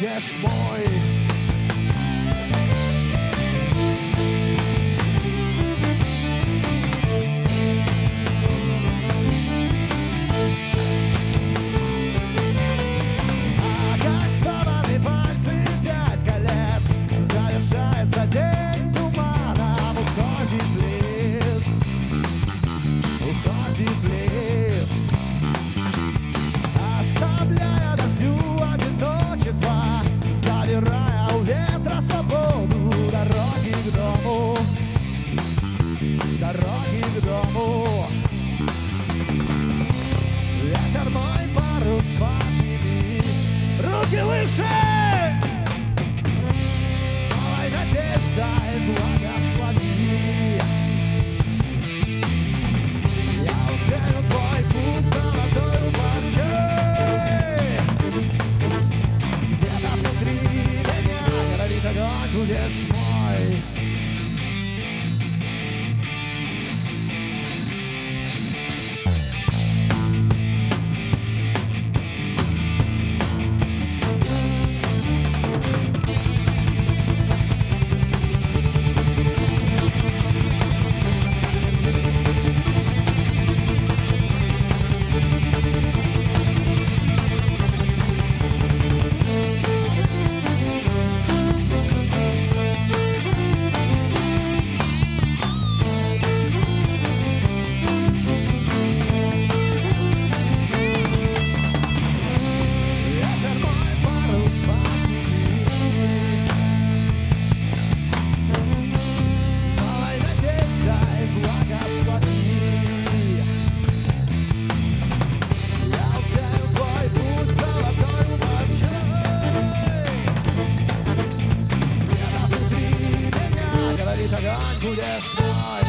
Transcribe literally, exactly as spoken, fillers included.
будешь мой. Окольцованные пальцы, пять колец, завершается день туманом. Уходит в лес, уходит в лес, оставляя дождю одиночество, забирая у ветра свободу. Дороги к дому, дороги к дому. Ветер мой парус подними, руки выше, новой надеждой благослови. Я узнаю твой путь золотой парчой. Где-то внутри меня горит огонь, будешь мой. Будешь мой.